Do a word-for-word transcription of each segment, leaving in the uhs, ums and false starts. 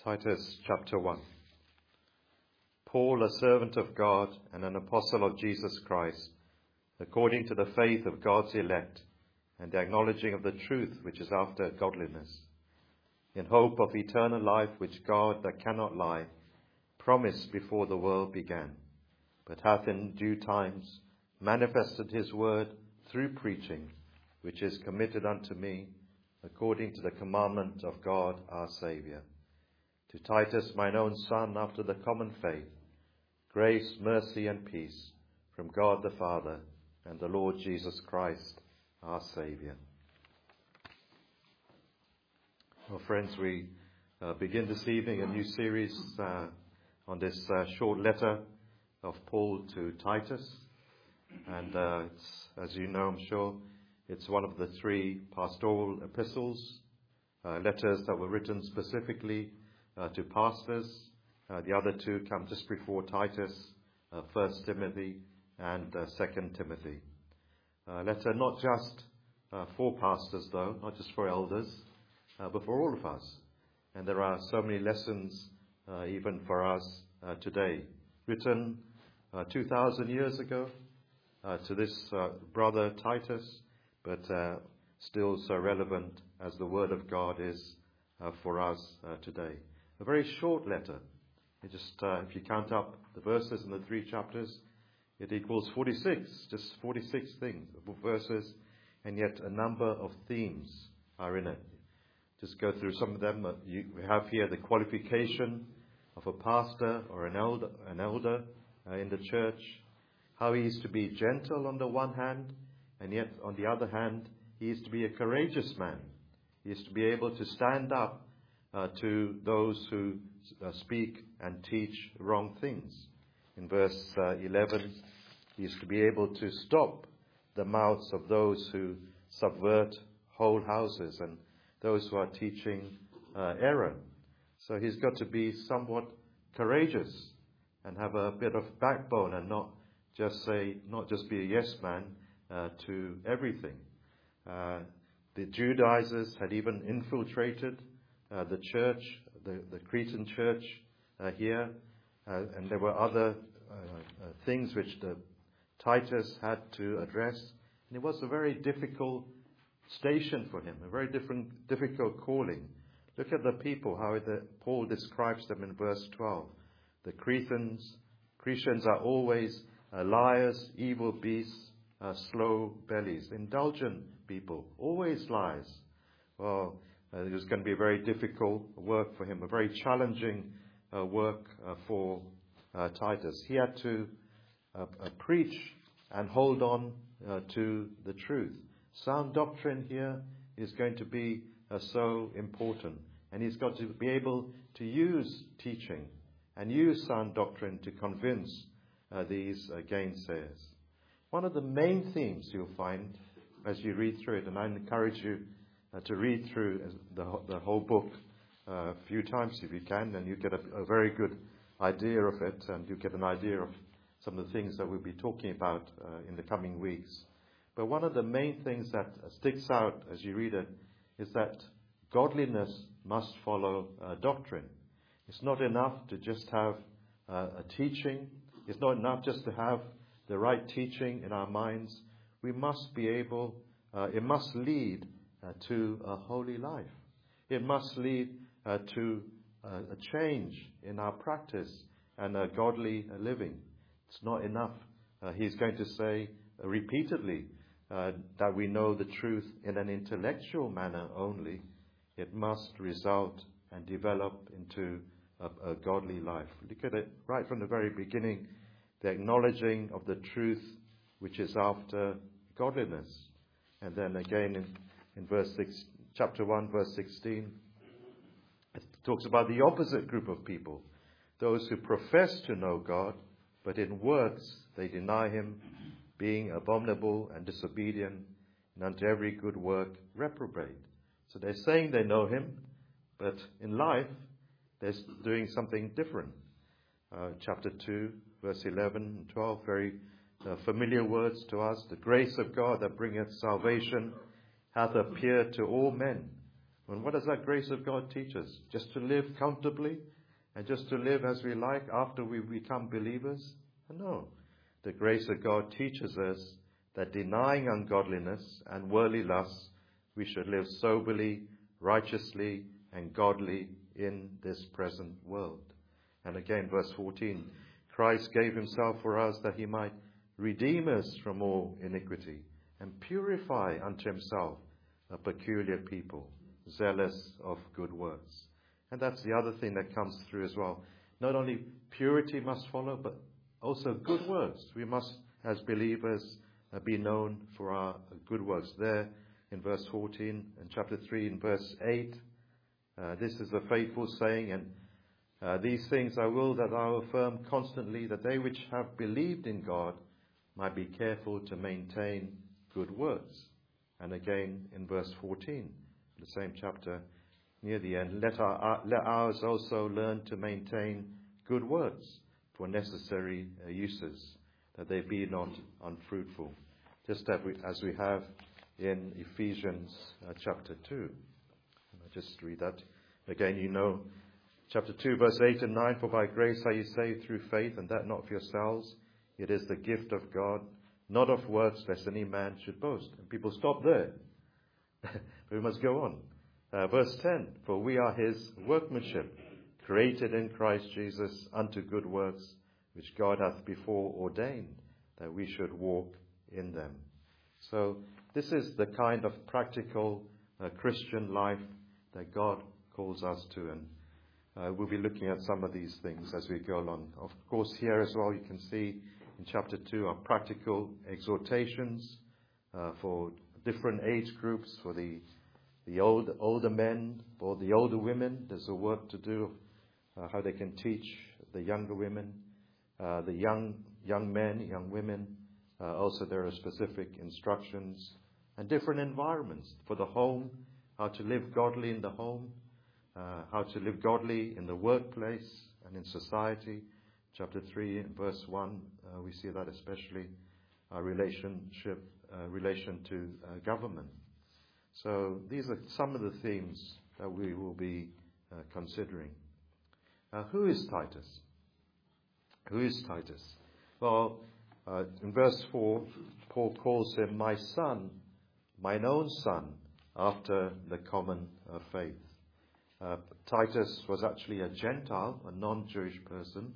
Titus chapter one. Paul, a servant of God and an apostle of Jesus Christ, according to the faith of God's elect and the acknowledging of the truth which is after godliness, in hope of eternal life which God, that cannot lie, promised before the world began, but hath in due times manifested his word through preaching, which is committed unto me, according to the commandment of God our Saviour. To Titus, mine own son, after the common faith, grace, mercy, and peace from God the Father and the Lord Jesus Christ, our Saviour. Well, friends, we uh, begin this evening a new series uh, on this uh, short letter of Paul to Titus. And uh, it's, as you know, I'm sure, it's one of the three pastoral epistles, uh, letters that were written specifically Uh, to pastors. Uh, the other two come just before Titus, uh, First Timothy and uh, Second Timothy. Uh, letter not just uh, for pastors, though, not just for elders, uh, but for all of us. And there are so many lessons uh, even for us uh, today. Written uh, two thousand years ago uh, to this uh, brother Titus, but uh, still so relevant as the Word of God is uh, for us uh, today. A very short letter. It just, uh, if you count up the verses in the three chapters, it equals forty-six, just forty-six things, verses, and yet a number of themes are in it. Just go through some of them. You, we have here the qualification of a pastor or an elder, an elder uh, in the church, how he is to be gentle on the one hand, and yet on the other hand, he is to be a courageous man. He is to be able to stand up Uh, to those who uh, speak and teach wrong things. In verse uh, eleven, he is to be able to stop the mouths of those who subvert whole houses and those who are teaching uh, error. So he's got to be somewhat courageous and have a bit of backbone and not just say, not just be a yes man uh, to everything. Uh, the Judaizers had even infiltrated Uh, the church, the, the Cretan church uh, here, uh, and there were other uh, uh, things which the Titus had to address. And it was a very difficult station for him, a very different, difficult calling. Look at the people, how the, Paul describes them in verse twelve. The Cretans, Cretans are always uh, liars, evil beasts, uh, slow bellies, indulgent people, always lies. Well, Uh, it was going to be a very difficult work for him, a very challenging uh, work uh, for uh, Titus. He had to uh, uh, preach and hold on uh, to the truth. Sound doctrine here is going to be uh, so important. And he's got to be able to use teaching and use sound doctrine to convince uh, these uh, gainsayers. One of the main themes you'll find as you read through it, and I encourage you Uh, to read through the, the whole book uh, a few times if you can, and you get a, a very good idea of it, and you get an idea of some of the things that we'll be talking about uh, in the coming weeks. But one of the main things that sticks out as you read it is that godliness must follow uh, doctrine. It's not enough to just have uh, a teaching. It's not enough just to have the right teaching in our minds. We must be able, uh, it must lead Uh, to a holy life. It must lead uh, to uh, a change in our practice and a godly uh, living. It's not enough, uh, he's going to say uh, repeatedly, uh, that we know the truth in an intellectual manner only. It must result and develop into a, a godly life. Look at it right from the very beginning, the acknowledging of the truth which is after godliness. And then again in In verse six, chapter one, verse sixteen, it talks about the opposite group of people, those who profess to know God, but in works they deny him, being abominable and disobedient, and unto every good work reprobate. So they're saying they know him, but in life they're doing something different. Uh, chapter two, verse eleven and twelve, very uh, familiar words to us. The grace of God that bringeth salvation hath appeared to all men, And what does that grace of God teach us? Just to live comfortably and just to live as we like after we become believers? No. The grace of God teaches us that denying ungodliness and worldly lusts, we should live soberly, righteously, and godly in this present world. And again, verse fourteen, Christ gave himself for us that he might redeem us from all iniquity and purify unto himself a peculiar people, zealous of good works. And that's the other thing that comes through as well. Not only purity must follow, but also good works. We must, as believers, uh, be known for our good works. There in verse fourteen and chapter three in verse eight, uh, this is a faithful saying, and uh, these things I will that thou affirm constantly, that they which have believed in God might be careful to maintain good works. And again in verse fourteen, the same chapter, near the end, let, our, let ours also learn to maintain good works for necessary uh, uses, that they be not unfruitful, just as we, as we have in Ephesians uh, chapter two. I'll just read that. Again, you know, chapter two, verse eight and nine, for by grace are you saved through faith, and that not of yourselves. It is the gift of God, not of works, lest any man should boast. And people stop there. We must go on. Uh, verse ten, for we are his workmanship, created in Christ Jesus unto good works, which God hath before ordained, that we should walk in them. So this is the kind of practical uh, Christian life that God calls us to. And uh, we'll be looking at some of these things as we go along. Of course, here as well, you can see in chapter two are practical exhortations uh, for different age groups, for the the old, older men, for the older women. There's a work to do of uh, how they can teach the younger women, uh, the young young men, young women. Uh, also, there are specific instructions and different environments for the home, how to live godly in the home, uh, how to live godly in the workplace and in society. Chapter three, and verse one, uh, we see that especially our relationship, uh, relation to uh, government. So these are some of the themes that we will be uh, considering. Uh, who is Titus? Who is Titus? Well, uh, in verse four, Paul calls him my son, mine own son, after the common uh, faith. Uh, Titus was actually a Gentile, a non-Jewish person,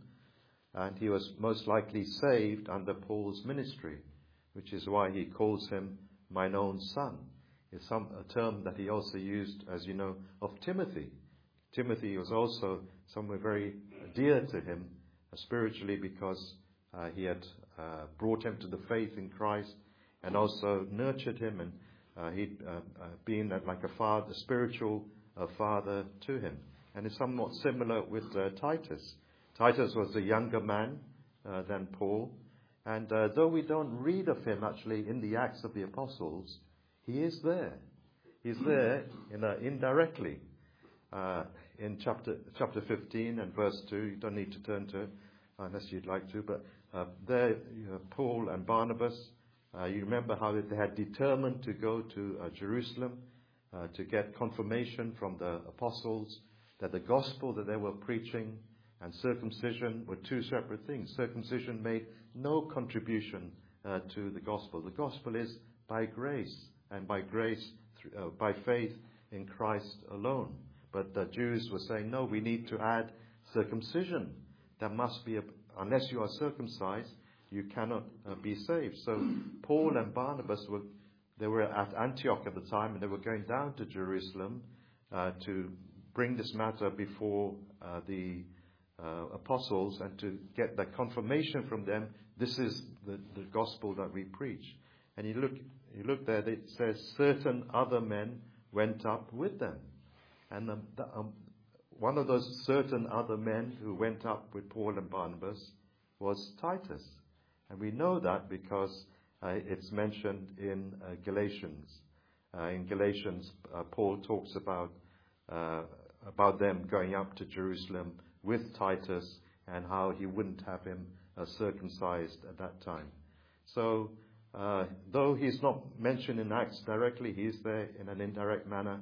and he was most likely saved under Paul's ministry, which is why he calls him mine own son. It's some, a term that he also used, as you know, of Timothy. Timothy was also someone very dear to him uh, spiritually, because uh, he had uh, brought him to the faith in Christ and also nurtured him, and uh, he'd uh, uh, been uh, like a father, a spiritual uh, father to him. And it's somewhat similar with uh, Titus. Titus was a younger man uh, than Paul, and uh, though we don't read of him actually in the Acts of the Apostles, he is there. He's there in a, indirectly. Uh, in chapter chapter fifteen and verse two, you don't need to turn to it unless you'd like to, but uh, there, you know, Paul and Barnabas, uh, you remember how they had determined to go to uh, Jerusalem uh, to get confirmation from the apostles that the gospel that they were preaching and circumcision were two separate things. Circumcision made no contribution uh, to the gospel. The gospel is by grace, and by grace, uh, by faith in Christ alone. But the Jews were saying, no, we need to add circumcision. There must be, a, unless you are circumcised, you cannot uh, be saved. So Paul and Barnabas were, they were at Antioch at the time, and they were going down to Jerusalem uh, to bring this matter before uh, the uh, apostles and to get the confirmation from them. This is the, the gospel that we preach. And you look, you look there, it says certain other men went up with them. And um, the, um, one of those certain other men who went up with Paul and Barnabas was Titus. And we know that because uh, it's mentioned in uh, Galatians. Uh, in Galatians, uh, Paul talks about uh, about them going up to Jerusalem with Titus and how he wouldn't have him uh, circumcised at that time. So, uh, though he's not mentioned in Acts directly, he's there in an indirect manner.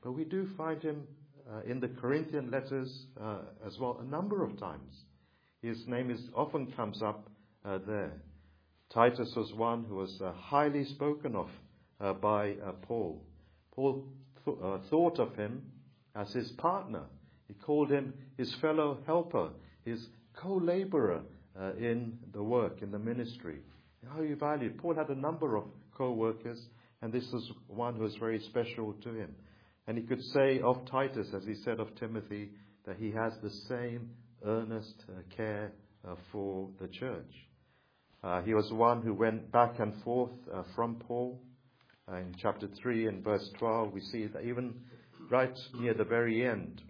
But we do find him uh, in the Corinthian letters uh, as well a number of times. His name is often comes up uh, there. Titus was one who was uh, highly spoken of uh, by uh, Paul. Paul th- uh, thought of him as his partner. He called him his fellow helper, his co-laborer uh, in the work, in the ministry. How he valued. Paul had a number of co-workers, and this was one who was very special to him. And he could say of Titus, as he said of Timothy, that he has the same earnest uh, care uh, for the church. Uh, he was one who went back and forth uh, from Paul. Uh, in chapter three and verse twelve, we see that even right near the very end,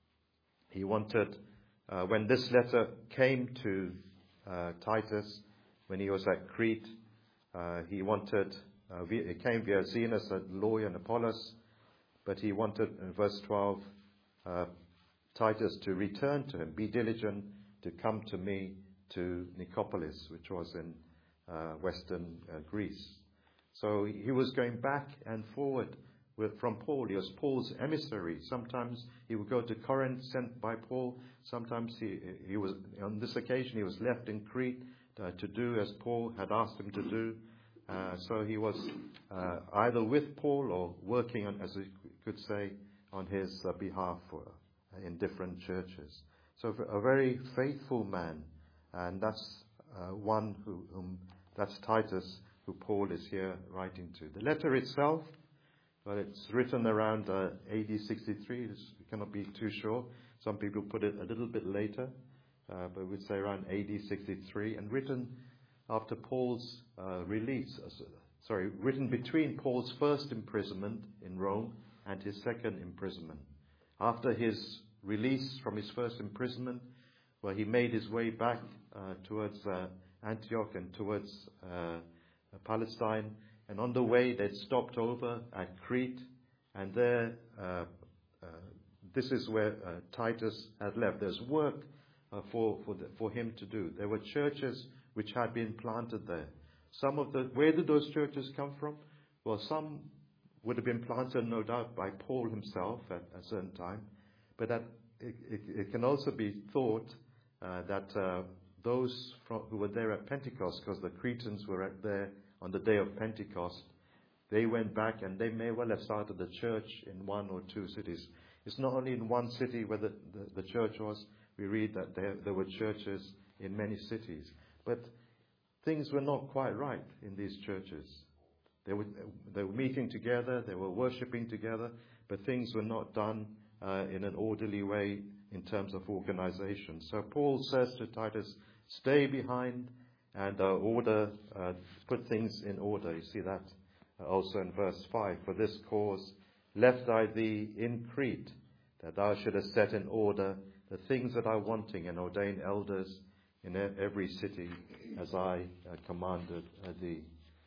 he wanted, uh, when this letter came to uh, Titus, when he was at Crete, uh, he wanted, uh, it came via Zenas, a lawyer, and Apollos, but he wanted, in verse twelve, uh, Titus to return to him, be diligent to come to me to Nicopolis, which was in uh, western uh, Greece. So he was going back and forward with, from Paul. He was Paul's emissary. Sometimes he would go to Corinth, sent by Paul. Sometimes he, he was, on this occasion, he was left in Crete uh, to do as Paul had asked him to do. Uh, so he was uh, either with Paul or working on, as we could say, on his uh, behalf for, uh, in different churches. So a very faithful man, and that's uh, one who, whom, that's Titus, who Paul is here writing to. The letter itself, well, it's written around uh, A D sixty-three. It's, we cannot be too sure. Some people put it a little bit later, uh, but we'd say around A D sixty-three, and written after Paul's uh, release. Uh, sorry, written between Paul's first imprisonment in Rome and his second imprisonment. After his release from his first imprisonment, where he made his way back uh, towards uh, Antioch and towards uh, Palestine, and on the way they'd stopped over at Crete, and there, uh, uh, this is where uh, Titus had left. There's work uh, for for, the, for him to do. There were churches which had been planted there. Some of the where did those churches come from? Well, some would have been planted, no doubt, by Paul himself at a certain time, but that it, it, it can also be thought uh, that uh, those from, who were there at Pentecost, because the Cretans were at there on the day of Pentecost, they went back and they may well have started a church in one or two cities. It's not only in one city where the, the, the church was. We read that there, there were churches in many cities. But things were not quite right in these churches. They were, they were meeting together, they were worshipping together, but things were not done uh, in an orderly way in terms of organization. So Paul says to Titus, stay behind and uh, order, uh, put things in order. You see that uh, also in verse five. For this cause left I thee in Crete, that thou shouldest set in order the things that are wanting, and ordain elders in every city, as I uh, commanded uh, thee.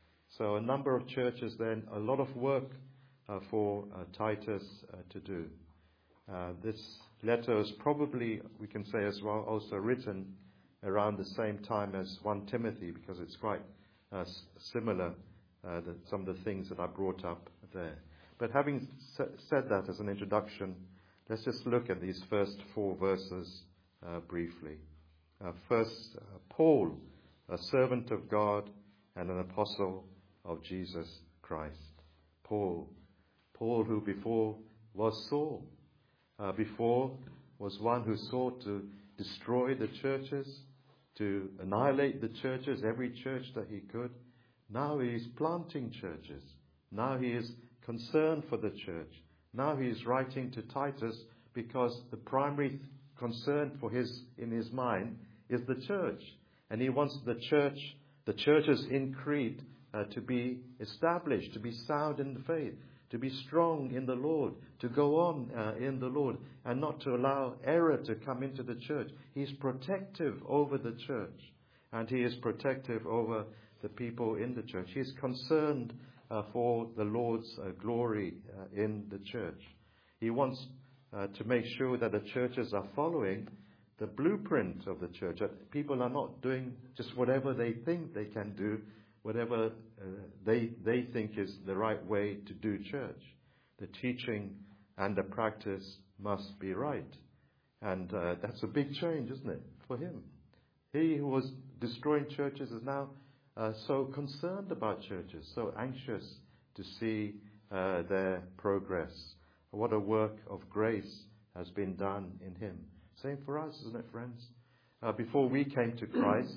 So a number of churches then, a lot of work uh, for uh, Titus uh, to do. Uh, this letter is probably, we can say as well, also written around the same time as First Timothy, because it's quite uh, s- similar, uh, the, some of the things that I brought up there. But having sa- said that as an introduction, let's just look at these first four verses uh, briefly. Uh, first, uh, Paul, a servant of God and an apostle of Jesus Christ. Paul, Paul who before was Saul, uh, before was one who sought to destroy the churches, to annihilate the churches, every church that he could. Now he is planting churches. Now he is concerned for the church. Now he is writing to Titus because the primary concern for his in his mind is the church. And he wants the church, the churches in Crete, uh, to be established, to be sound in the faith, to be strong in the Lord, to go on uh, in the Lord, and not to allow error to come into the church. He's protective over the church, and he is protective over the people in the church. He's concerned uh, for the Lord's uh, glory uh, in the church. He wants uh, to make sure that the churches are following the blueprint of the church, that people are not doing just whatever they think they can do, whatever uh, they they think is the right way to do church. The teaching and the practice must be right. And uh, that's a big change, isn't it, for him? He who was destroying churches is now uh, so concerned about churches, so anxious to see uh, their progress. What a work of grace has been done in him. Same for us, isn't it, friends? Uh, before we came to Christ,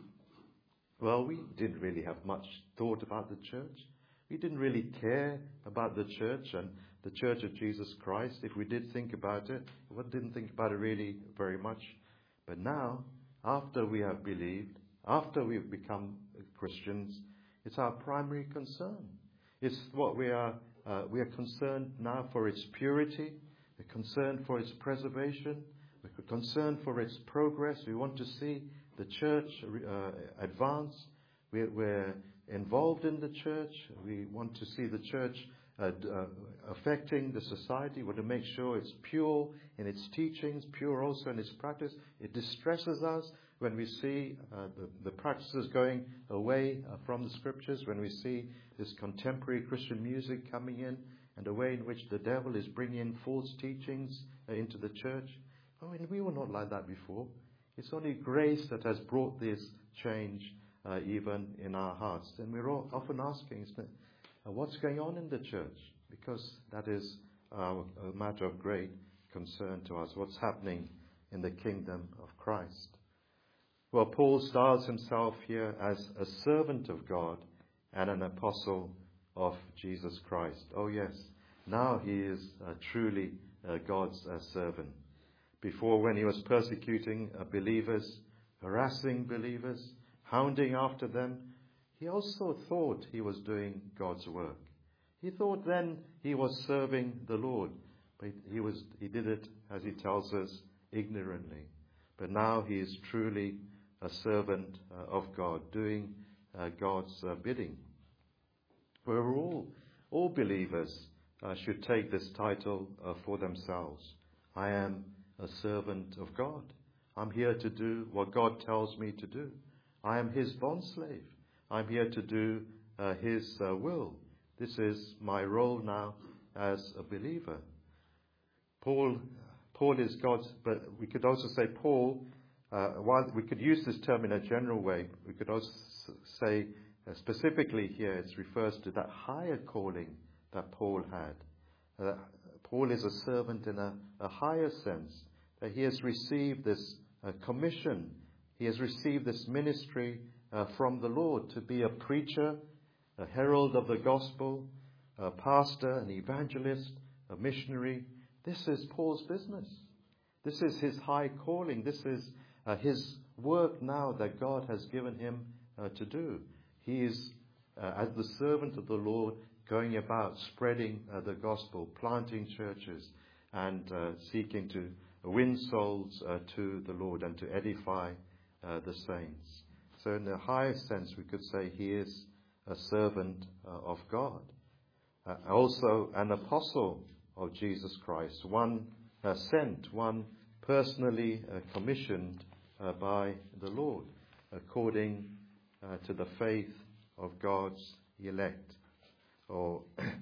well, we didn't really have much thought about the church. We didn't really care about the church and the Church of Jesus Christ. If we did think about it, we didn't think about it really very much. But now, after we have believed, after we've become Christians, it's our primary concern. It's what we are, uh, we are concerned now for its purity. We're concerned for its preservation. We're concerned for its progress. We want to see the church uh, advance. We're, we're involved in the church. We want to see the church uh, uh, affecting the society. We want to make sure it's pure in its teachings, pure also in its practice. It distresses us when we see uh, the, the practices going away uh, from the scriptures, when we see this contemporary Christian music coming in, and the way in which the devil is bringing in false teachings uh, into the church. I mean, we were not like that before. It's only grace that has brought this change uh, even in our hearts. And we're all often asking, isn't it, uh, what's going on in the church? Because that is uh, a matter of great concern to us. What's happening in the kingdom of Christ? Well, Paul styles himself here as a servant of God and an apostle of Jesus Christ. Oh yes, now he is uh, truly uh, God's uh, servant. Before, when he was persecuting uh, believers, harassing believers, hounding after them, he also thought he was doing God's work. He thought then he was serving the Lord, but he was he did it, as he tells us, ignorantly. But now he is truly a servant uh, of God, doing uh, God's uh, bidding. We're all, all believers uh, should take this title uh, for themselves. I am a servant of God. I'm here to do what God tells me to do. I am his bondslave. I'm here to do uh, his uh, will. This is my role now as a believer. Paul, Paul is God's, but we could also say Paul, uh, while we could use this term in a general way, we could also say uh, specifically here it refers to that higher calling that Paul had. Uh, Paul is a servant in a, a higher sense, that he has received this uh, commission. He has received this ministry uh, from the Lord to be a preacher, a herald of the gospel, a pastor, an evangelist, a missionary. This is Paul's business. This is his high calling. This is uh, his work now that God has given him uh, to do. He is, uh, as the servant of the Lord, going about spreading uh, the gospel, planting churches, and uh, seeking to win souls uh, to the Lord and to edify uh, the saints. So in the highest sense, we could say he is a servant uh, of God. Uh, also an apostle of Jesus Christ, one uh, sent, one personally uh, commissioned uh, by the Lord, according uh, to the faith of God's elect. Or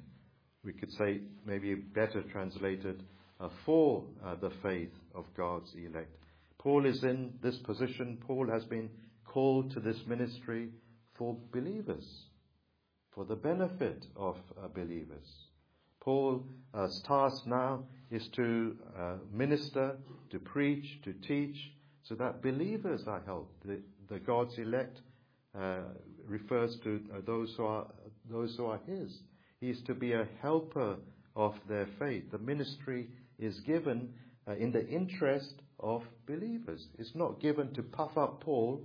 we could say, maybe better translated, uh, for uh, the faith of God's elect. Paul is in this position. Paul has been called to this ministry for believers, for the benefit of uh, believers. Paul's uh, task now is to uh, minister, to preach, to teach, so that believers are helped. The, the God's elect uh, refers to uh, those who are those who are his. He is to be a helper of their faith. The ministry is given uh, in the interest of believers. It's not given to puff up Paul.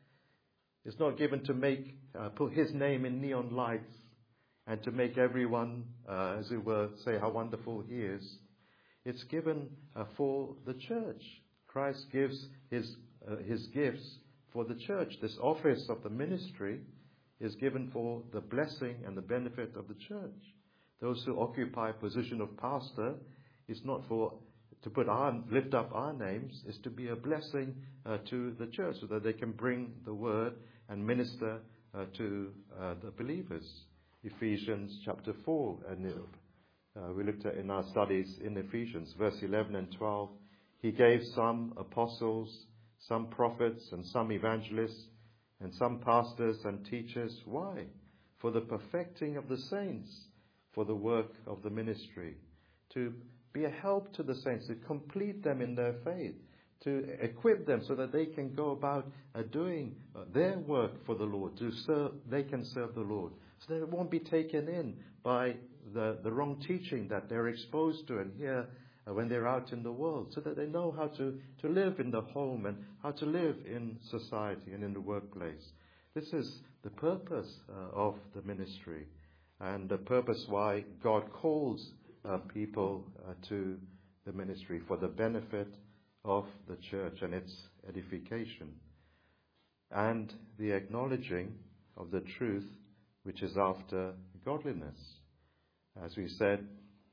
It's not given to make uh, put his name in neon lights and to make everyone, uh, as it were, say how wonderful he is. It's given uh, for the church. Christ gives his uh, his gifts for the church. This office of the ministry is given for the blessing and the benefit of the church. Those who occupy a position of pastor is not for to put our lift up our names, is to be a blessing uh, to the church, so that they can bring the word and minister uh, to uh, the believers. Ephesians chapter four, and uh, we looked at in our studies in Ephesians, verse eleven and twelve. He gave some apostles, some prophets, and some evangelists, and some pastors and teachers. Why? For the perfecting of the saints, for the work of the ministry, to be a help to the saints, to complete them in their faith, to equip them so that they can go about uh, doing uh, their work for the Lord, to serve, they can serve the Lord, so they won't be taken in by the, the wrong teaching that they're exposed to and hear uh, when they're out in the world, so that they know how to, to live in the home and how to live in society and in the workplace. This is the purpose uh, of the ministry, and the purpose why God calls uh, people uh, to the ministry, for the benefit of the church and its edification, and the acknowledging of the truth which is after godliness. As we said,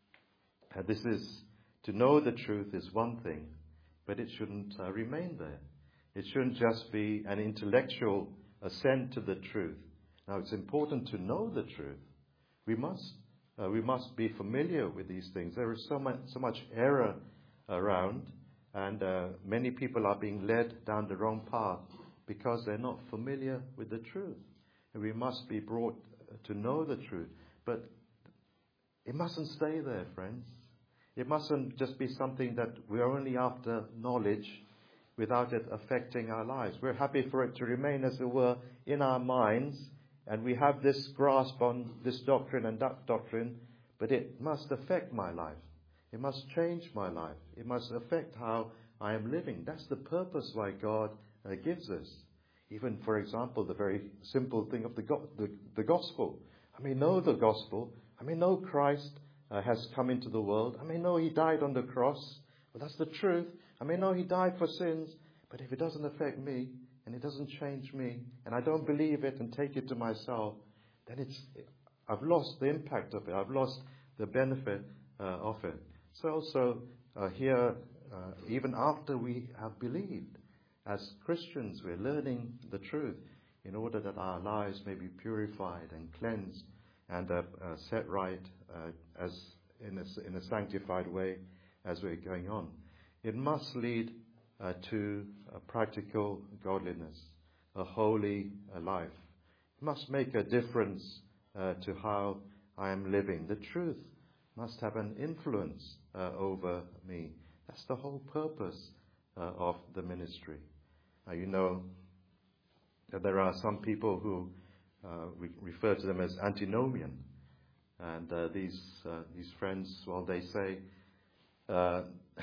uh, this is to know the truth is one thing, but it shouldn't uh, remain there. It shouldn't just be an intellectual assent to the truth. Now, it's important to know the truth. We must uh, we must be familiar with these things. There is so much so much error around, and uh, many people are being led down the wrong path because they're not familiar with the truth. And we must be brought to know the truth. But it mustn't stay there, friends. It mustn't just be something that we're only after knowledge without it affecting our lives. We're happy for it to remain, as it were, in our minds, and we have this grasp on this doctrine and that doctrine, but it must affect my life. It must change my life. It must affect how I am living. That's the purpose why God uh, gives us. Even, for example, the very simple thing of the, go- the, the gospel. I may know the gospel. I may know Christ uh, has come into the world. I may know he died on the cross. Well, that's the truth. I may know he died for sins. But if it doesn't affect me, and it doesn't change me, and I don't believe it and take it to myself, then it's I've lost the impact of it. I've lost the benefit uh, of it. So also uh, here, uh, even after we have believed, as Christians, we're learning the truth in order that our lives may be purified and cleansed and uh, uh, set right uh, as in a, in a sanctified way as we're going on. It must lead uh, to a practical godliness, a holy uh, life. It must make a difference uh, to how I am living. The truth must have an influence uh, over me. That's the whole purpose uh, of the ministry. Now, you know that there are some people who uh, we refer to them as antinomian. And uh, these uh, these friends, well, they say, uh,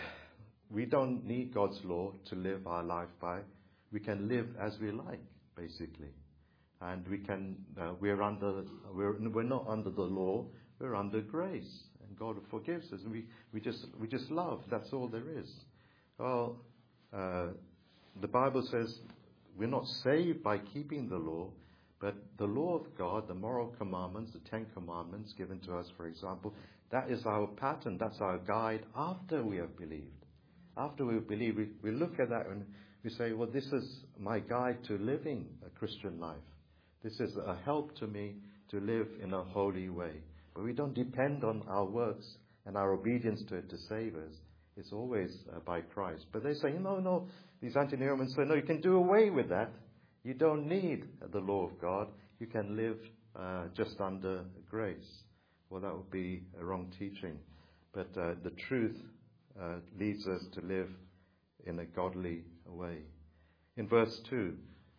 we don't need God's law to live our life by. We can live as we like, basically. And we can, uh, we're under, we're, we're not under the law, we're under grace. And God forgives us. And we, we just, we just love. That's all there is. Well, uh, the Bible says we're not saved by keeping the law, but the law of God, the moral commandments, the Ten Commandments given to us, for example, that is our pattern, that's our guide after we have believed. After we believe, we, we look at that and we say, well, this is my guide to living a Christian life. This is a help to me to live in a holy way. But we don't depend on our works and our obedience to it to save us. It's always uh, by Christ. But they say, no, no, these antinomians say, no, you can do away with that. You don't need the law of God. You can live uh, just under grace. Well, that would be a wrong teaching. But uh, the truth uh, leads us to live in a godly way. In verse two,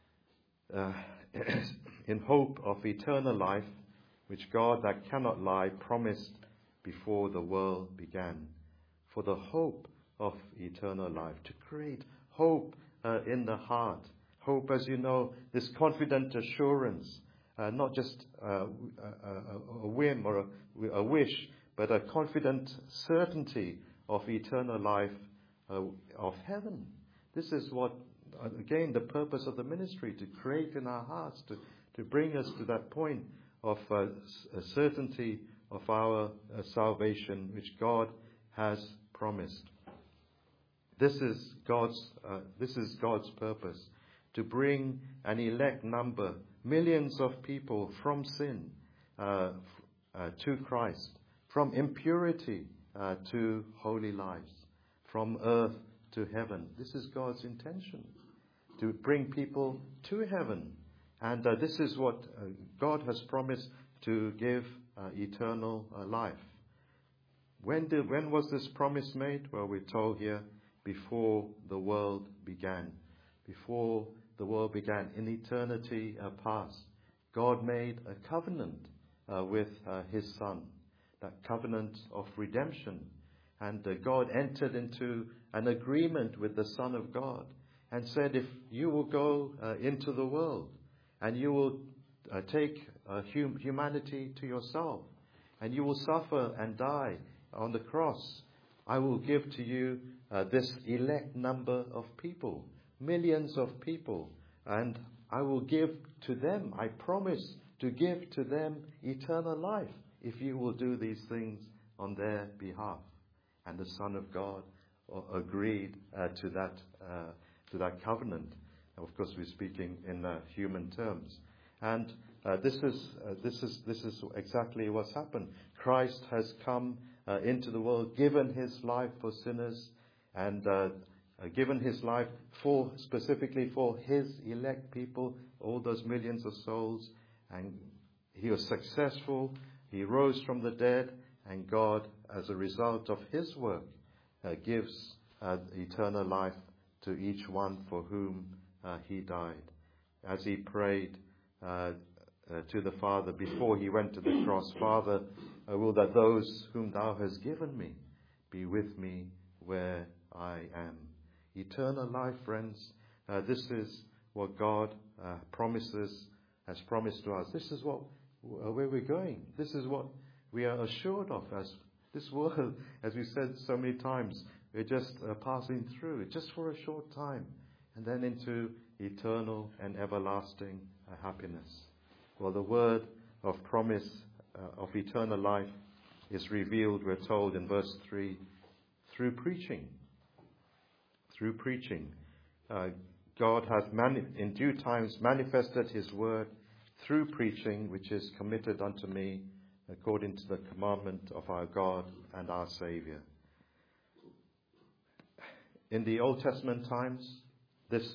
uh, in hope of eternal life, which God that cannot lie promised before the world began. For the hope of eternal life, to create hope uh, in the heart. Hope, as you know, this confident assurance, uh, not just uh, a, a whim or a, a wish, but a confident certainty of eternal life uh, of heaven. This is what, again, the purpose of the ministry, to create in our hearts, to, to bring us to that point of uh, a certainty of our uh, salvation, which God has promised. This is God's uh, this is God's purpose, to bring an elect number, millions of people from sin uh, uh, to Christ, from impurity uh, to holy lives, from earth to heaven. This is God's intention, to bring people to heaven. And uh, this is what uh, God has promised to give uh, eternal uh, life. When did, when was this promise made? Well, we're told here, before the world began. Before the world began, in eternity uh, past, God made a covenant uh, with uh, his Son, that covenant of redemption. And uh, God entered into an agreement with the Son of God and said, if you will go uh, into the world and you will uh, take uh, hum- humanity to yourself and you will suffer and die on the cross, I will give to you uh, this elect number of people, millions of people, and I will give to them, I promise to give to them eternal life if you will do these things on their behalf. And the Son of God agreed uh, to that uh, to that covenant. Of course, we're speaking in uh, human terms, and uh, this is uh, this is this is exactly what's happened. Christ has come uh, into the world, given his life for sinners, and uh, uh, given his life for specifically for his elect people, all those millions of souls. And he was successful. He rose from the dead, and God, as a result of his work, uh, gives uh, eternal life to each one for whom uh, he died. As he prayed uh, uh, to the Father before he went to the cross, Father, uh, will that those whom thou hast given me be with me where I am. Eternal life, friends, uh, this is what God uh, promises, has promised to us. This is what uh, where we're going. This is what we are assured of. As this world, as we said so many times, we're just uh, passing through, just for a short time, and then into eternal and everlasting uh, happiness. Well, the word of promise uh, of eternal life is revealed, we're told in verse three, through preaching. Through preaching. Uh, God hath mani- in due times manifested his word through preaching, which is committed unto me according to the commandment of our God and our Saviour. In the Old Testament times, this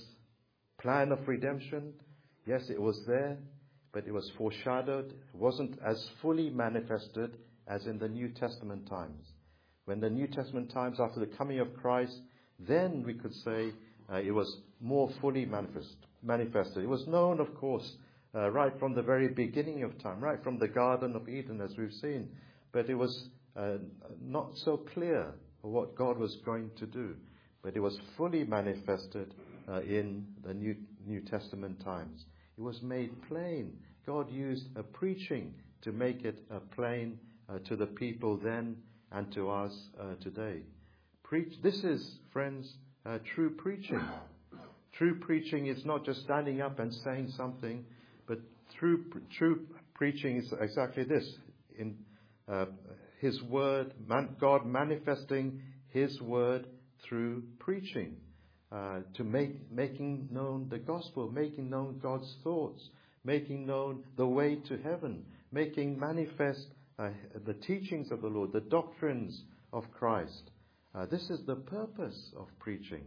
plan of redemption, yes, it was there, but it was foreshadowed. It wasn't as fully manifested as in the New Testament times. When the New Testament times, after the coming of Christ, then we could say uh, it was more fully manifest, manifested. It was known, of course, uh, right from the very beginning of time, right from the Garden of Eden, as we've seen. But it was uh, not so clear what God was going to do. But it was fully manifested uh, in the New, New Testament times. It was made plain. God used a preaching to make it uh, plain uh, to the people then and to us uh, today. Preach. This is, friends, uh, true preaching. True preaching is not just standing up and saying something, but true, true preaching is exactly this. In uh, his word, man, God manifesting his word through preaching, uh, to make making known the gospel, making known God's thoughts, making known the way to heaven, making manifest uh, the teachings of the Lord, the doctrines of Christ. Uh, this is the purpose of preaching.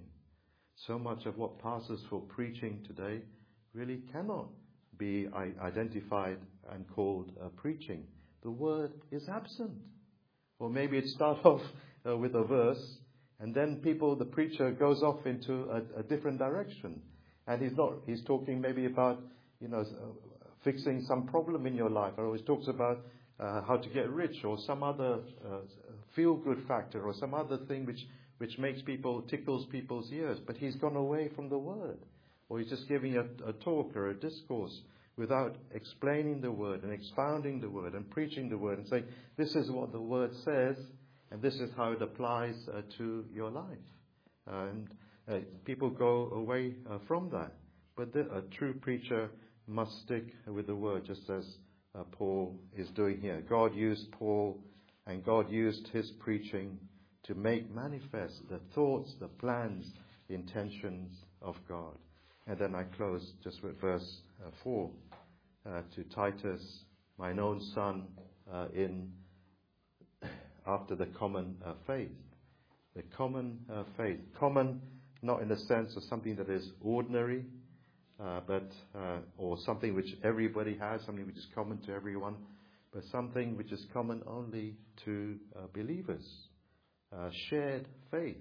So much of what passes for preaching today really cannot be identified and called uh, preaching. The word is absent. Or maybe it starts off uh, with a verse, and then people, the preacher goes off into a, a different direction. And he's not, he's talking maybe about, you know, uh, fixing some problem in your life, or he talks about uh, how to get rich, or some other uh, feel-good factor, or some other thing which, which makes people, tickles people's ears. But he's gone away from the word. Or he's just giving a, a talk or a discourse without explaining the word and expounding the word and preaching the word and saying, this is what the word says, and this is how it applies uh, to your life. Uh, and uh, people go away uh, from that. But the, a true preacher must stick with the word, just as uh, Paul is doing here. God used Paul, and God used his preaching to make manifest the thoughts, the plans, the intentions of God. And then I close just with verse uh, four. Uh, to Titus, mine own son, uh, in after the common uh, faith. The common uh, faith. Common, not in the sense of something that is ordinary, uh, but uh, or something which everybody has, something which is common to everyone, but something which is common only to uh, believers. Uh, shared faith.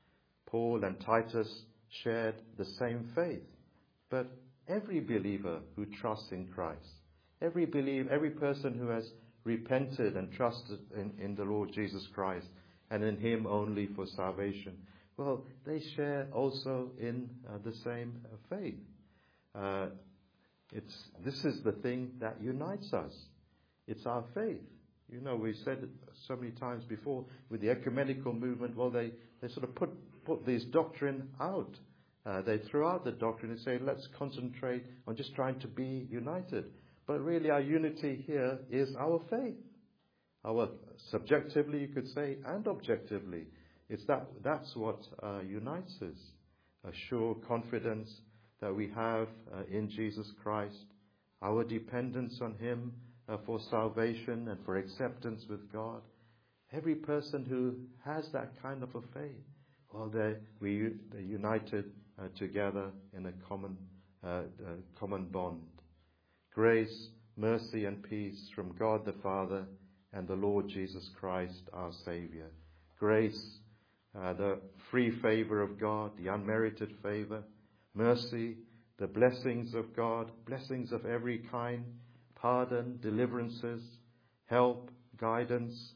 Paul and Titus shared the same faith, but every believer who trusts in Christ, every believe, every person who has repented and trusted in, in the Lord Jesus Christ and in Him only for salvation, well, they share also in uh, the same uh, faith. Uh, it's this is the thing that unites us. It's our faith. You know, we've said it so many times before with the ecumenical movement. Well, they, they sort of put put this doctrine out. Uh, they threw out the doctrine and say, let's concentrate on just trying to be united. But really our unity here is our faith. Our subjectively, you could say, and objectively. It's that that's what uh, unites us. A sure confidence that we have uh, in Jesus Christ. Our dependence on Him uh, for salvation and for acceptance with God. Every person who has that kind of a faith, well, they're, we, they're united uh, together in a common, uh, uh, common bond. Grace, mercy and peace from God the Father and the Lord Jesus Christ, our Saviour. Grace, uh, the free favour of God, the unmerited favour. Mercy, the blessings of God, blessings of every kind. Pardon, deliverances, help, guidance,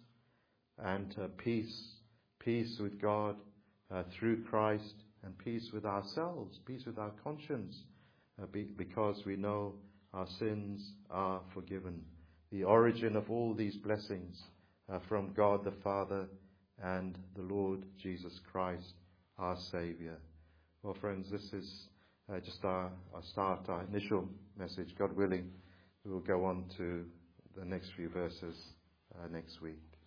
and uh, peace. Peace with God uh, through Christ, and peace with ourselves, peace with our conscience, uh, be, because we know our sins are forgiven. The origin of all these blessings uh, from God the Father and the Lord Jesus Christ, our Saviour. Well, friends, this is uh, just our, our start, our initial message. God willing, we will go on to the next few verses uh, next week.